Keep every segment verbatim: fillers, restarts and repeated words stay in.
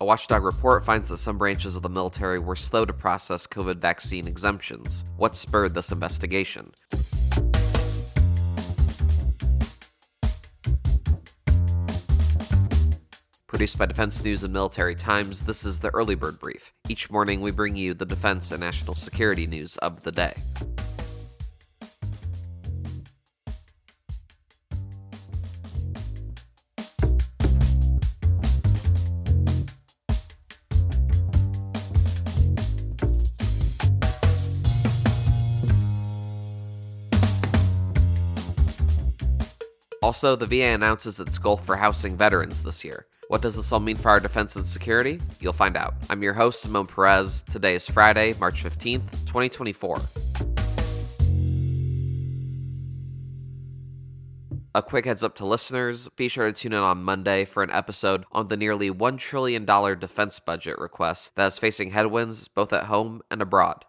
Watchdog report finds that some branches of the military were slow to process COVID vaccine exemptions. What spurred this investigation? Produced by Defense News and Military Times, this is the Early Bird Brief. Each morning we bring you the defense and national security news of the day. Also, the V A announces its goal for housing veterans this year. What does this all mean for our defense and security? You'll find out. I'm your host, Simone Perez. Today is Friday, March fifteenth, twenty twenty-four. A quick heads up to listeners, be sure to tune in on Monday for an episode on the nearly one trillion dollars defense budget request that is facing headwinds both at home and abroad.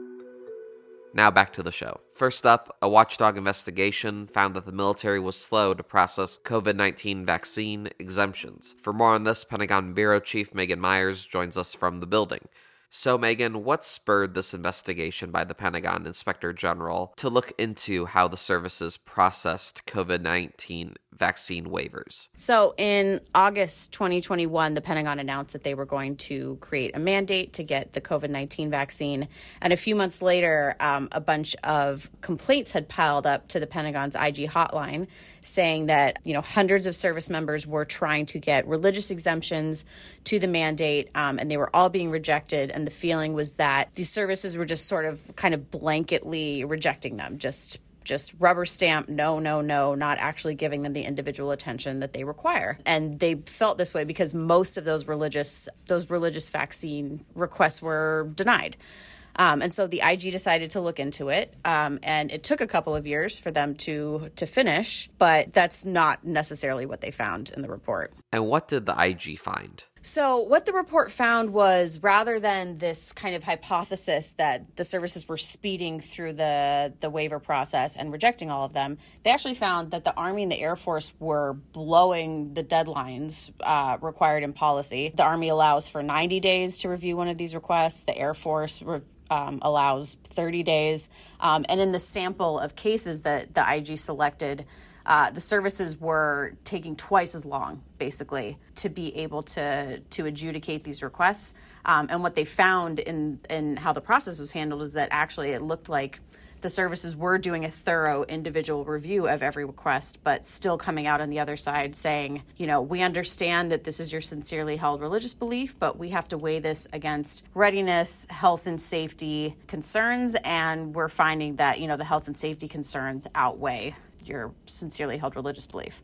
Now back to the show. First up, a watchdog investigation found that the military was slow to process COVID nineteen vaccine exemptions. For more on this, Pentagon Bureau Chief Megan Myers joins us from the building. So, Megan, what spurred this investigation by the Pentagon Inspector General to look into how the services processed COVID nineteen vaccine waivers? So, in August twenty twenty-one, the Pentagon announced that they were going to create a mandate to get the COVID nineteen vaccine. And a few months later, um, a bunch of complaints had piled up to the Pentagon's I G hotline saying that, you know, hundreds of service members were trying to get religious exemptions to the mandate, um, and they were all being rejected. And the feeling was that these services were just sort of kind of blanketly rejecting them, just just rubber stamp, no, no, no, not actually giving them the individual attention that they require. And they felt this way because most of those religious those religious vaccine requests were denied. Um, and so the I G decided to look into it, um, and it took a couple of years for them to to finish, but that's not necessarily what they found in the report. And what did the I G find? So what the report found was, rather than this kind of hypothesis that the services were speeding through the, the waiver process and rejecting all of them, they actually found that the Army and the Air Force were blowing the deadlines uh, required in policy. The Army allows for ninety days to review one of these requests. The Air Force re- um, allows thirty days. Um, and in the sample of cases that the I G selected, Uh, the services were taking twice as long, basically, to be able to to adjudicate these requests. Um, and what they found in, in how the process was handled is that actually it looked like the services were doing a thorough individual review of every request, but still coming out on the other side saying, you know, we understand that this is your sincerely held religious belief, but we have to weigh this against readiness, health and safety concerns, and we're finding that, you know, the health and safety concerns outweigh your sincerely held religious belief.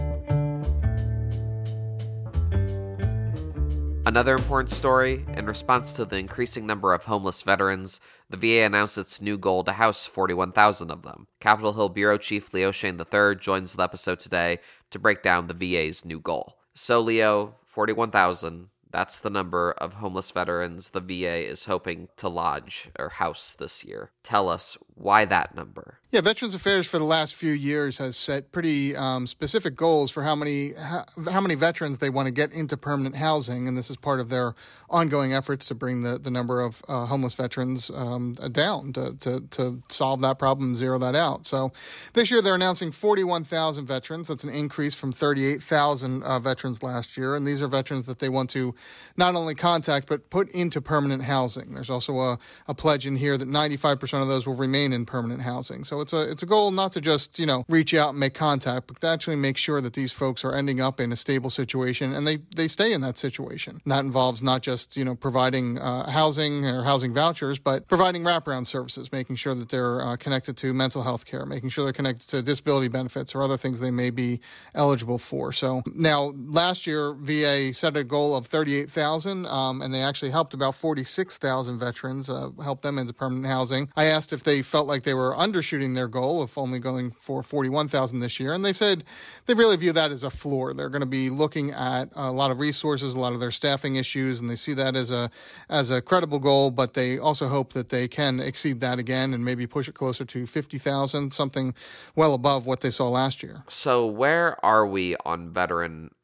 Another important story, in response to the increasing number of homeless veterans, the V A announced its new goal to house forty-one thousand of them. Capitol Hill Bureau Chief Leo Shane the third joins the episode today to break down the V A's new goal. So, Leo, forty-one thousand, that's the number of homeless veterans the V A is hoping to lodge or house this year. Tell us, why that number? Yeah, Veterans Affairs for the last few years has set pretty um, specific goals for how many how, how many veterans they want to get into permanent housing, and this is part of their ongoing efforts to bring the, the number of uh, homeless veterans um, down to, to, to solve that problem and zero that out. So this year they're announcing forty-one thousand veterans. That's an increase from thirty-eight thousand uh, veterans last year, and these are veterans that they want to not only contact but put into permanent housing. There's also a, a pledge in here that ninety-five percent of those will remain in permanent housing. So it's a it's a goal not to just, you know, reach out and make contact, but to actually make sure that these folks are ending up in a stable situation and they, they stay in that situation. And that involves not just, you know, providing uh, housing or housing vouchers, but providing wraparound services, making sure that they're uh, connected to mental health care, making sure they're connected to disability benefits or other things they may be eligible for. So now last year, V A set a goal of thirty-eight thousand, um, and they actually helped about forty-six thousand veterans, uh, help them into permanent housing. I asked if they felt like they were undershooting their goal of only going for forty-one thousand this year, and they said they really view that as a floor. They're going to be looking at a lot of resources, a lot of their staffing issues, and they see that as a as a credible goal, but they also hope that they can exceed that again and maybe push it closer to fifty thousand, something well above what they saw last year. So where are we on veteran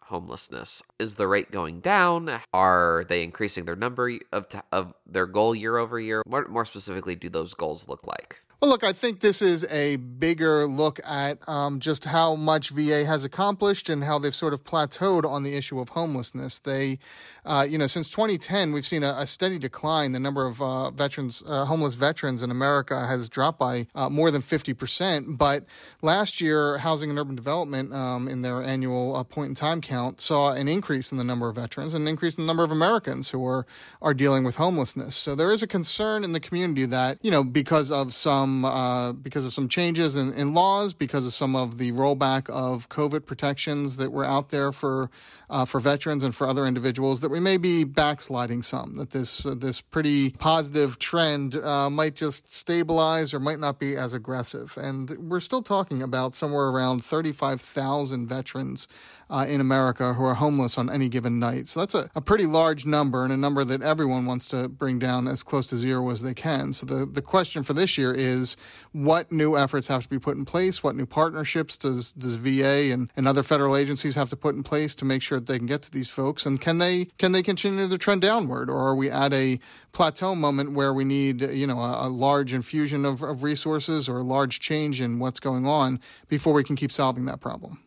homelessness? Is the rate going down? Are they increasing their number of t- of their goal year over year? What more specifically do those goals look like? Well, look, I think this is a bigger look at um, just how much V A has accomplished and how they've sort of plateaued on the issue of homelessness. They, uh, you know, since twenty ten, we've seen a, a steady decline. The number of uh, veterans, uh, homeless veterans in America has dropped by uh, more than fifty percent. But last year, Housing and Urban Development, um, in their annual uh, point in time count, saw an increase in the number of veterans and an increase in the number of Americans who are, are dealing with homelessness. So there is a concern in the community that, you know, because of some Uh, because of some changes in, in laws, because of some of the rollback of COVID protections that were out there for uh, for veterans and for other individuals, that we may be backsliding some, that this uh, this pretty positive trend uh, might just stabilize or might not be as aggressive. And we're still talking about somewhere around thirty-five thousand veterans uh, in America who are homeless on any given night. So that's a, a pretty large number, and a number that everyone wants to bring down as close to zero as they can. So the, the question for this year is, is what new efforts have to be put in place? What new partnerships does, does V A and, and other federal agencies have to put in place to make sure that they can get to these folks? And can they can they continue the trend downward? Or are we at a plateau moment where we need, you know, a, a large infusion of, of resources or a large change in what's going on before we can keep solving that problem?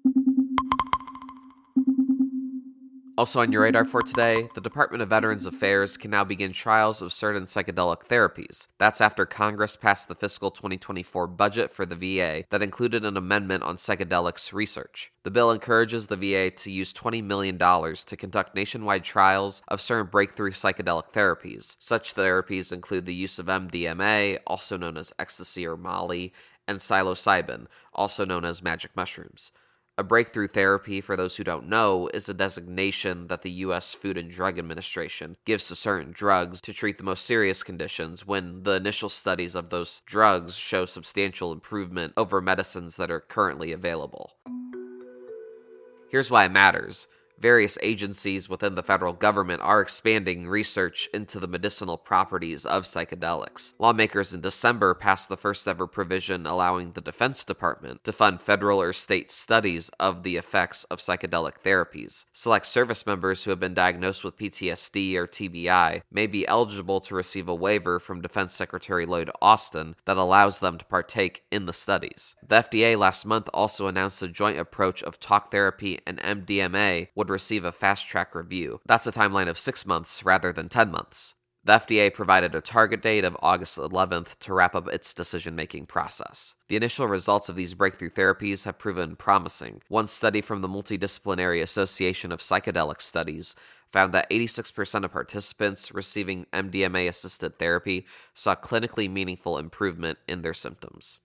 Also on your radar for today, the Department of Veterans Affairs can now begin trials of certain psychedelic therapies. That's after Congress passed the fiscal twenty twenty-four budget for the V A that included an amendment on psychedelics research. The bill encourages the V A to use twenty million dollars to conduct nationwide trials of certain breakthrough psychedelic therapies. Such therapies include the use of M D M A, also known as ecstasy or Molly, and psilocybin, also known as magic mushrooms. A breakthrough therapy, for those who don't know, is a designation that the U S Food and Drug Administration gives to certain drugs to treat the most serious conditions when the initial studies of those drugs show substantial improvement over medicines that are currently available. Here's why it matters. Various agencies within the federal government are expanding research into the medicinal properties of psychedelics. Lawmakers in December passed the first ever provision allowing the Defense Department to fund federal or state studies of the effects of psychedelic therapies. Select service members who have been diagnosed with P T S D or T B I may be eligible to receive a waiver from Defense Secretary Lloyd Austin that allows them to partake in the studies. The F D A last month also announced a joint approach of talk therapy and M D M A would receive a fast-track review. That's a timeline of six months rather than ten months. The F D A provided a target date of August eleventh to wrap up its decision-making process. The initial results of these breakthrough therapies have proven promising. One study from the Multidisciplinary Association of Psychedelic Studies found that eighty-six percent of participants receiving M D M A-assisted therapy saw clinically meaningful improvement in their symptoms.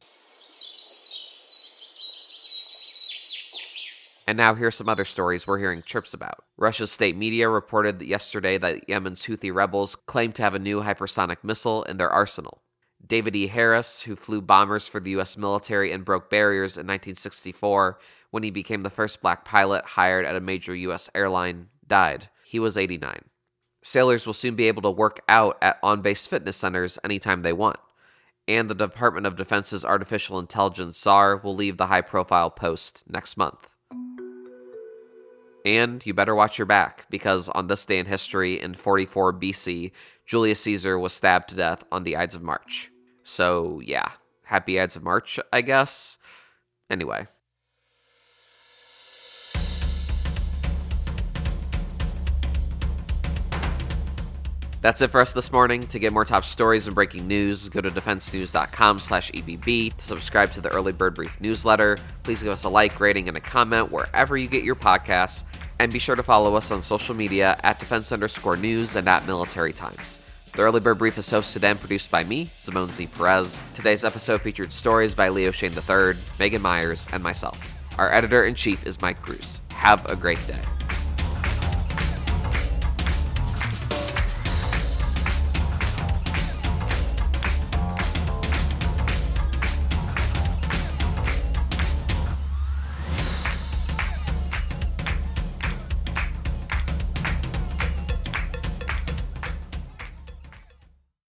And now here's some other stories we're hearing chirps about. Russia's state media reported yesterday that Yemen's Houthi rebels claim to have a new hypersonic missile in their arsenal. David E. Harris, who flew bombers for the U S military and broke barriers in nineteen sixty-four when he became the first black pilot hired at a major U S airline, died. He was eighty-nine. Sailors will soon be able to work out at on-base fitness centers anytime they want. And the Department of Defense's artificial intelligence czar will leave the high-profile post next month. And you better watch your back, because on this day in history, in forty-four B C, Julius Caesar was stabbed to death on the Ides of March. So, yeah, happy Ides of March, I guess. Anyway. That's it for us this morning. To get more top stories and breaking news, go to defensenews.com slash EBB. To subscribe to the Early Bird Brief newsletter, please give us a like, rating, and a comment wherever you get your podcasts. And be sure to follow us on social media at defense underscore news and at Military Times. The Early Bird Brief is hosted and produced by me, Simone Z. Perez. Today's episode featured stories by Leo Shane the third, Megan Myers, and myself. Our editor-in-chief is Mike Cruz. Have a great day.